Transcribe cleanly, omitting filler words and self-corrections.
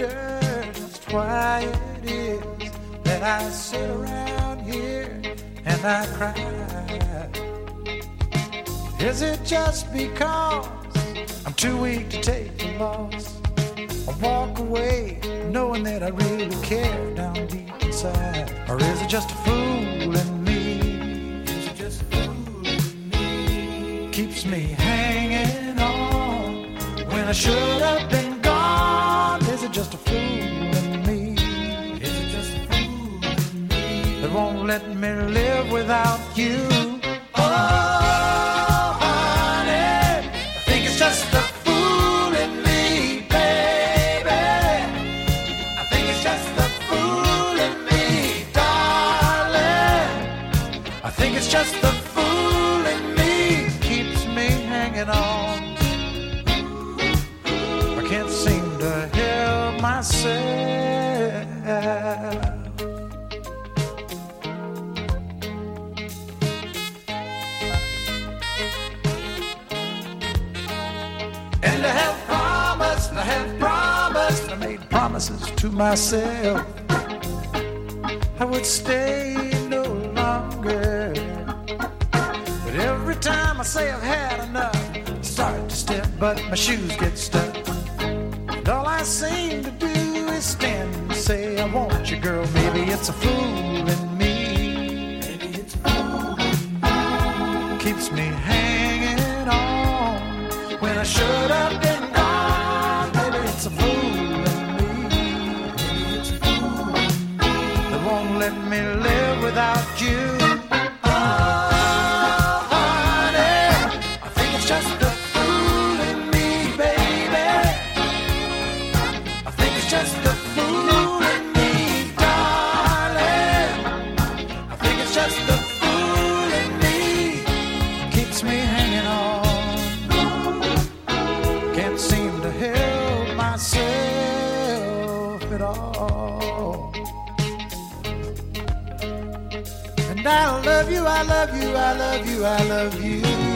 wonder just why it is that I sit around here and I cry. Is it just because I'm too weak to take the loss? I walk away knowing that I really care down deep inside. Or is it just a fool in me? Is it just a fool in me? Keeps me hanging on when I should have been gone. Is it just a fool in me? Is it just a fool in me that won't let me live without you? Oh, honey, I think it's just a fool in me, baby. I think it's just a fool in me, darling. I think it's just a fool in me, keeps me hanging on. I can't seem to help myself. And I have promised, I made promises to myself I would stay no longer. But every time I say I've had enough, I start to step, but my shoes get stuck. And all I seem to do is stand and say, I want you, girl. Maybe it's a fool in me. Maybe it's a fool in me. Keeps me hanging on when I should have been gone. Maybe it's a fool in me. Maybe it's a fool in me that won't let me live without you. Oh, honey, I think it's just a fool in me, baby. I think it's just a fool in me, darling. I think it's just a fool in me, keeps me hanging on. Can't seem to help myself at all. And I love you, I love you, I love you, I love you.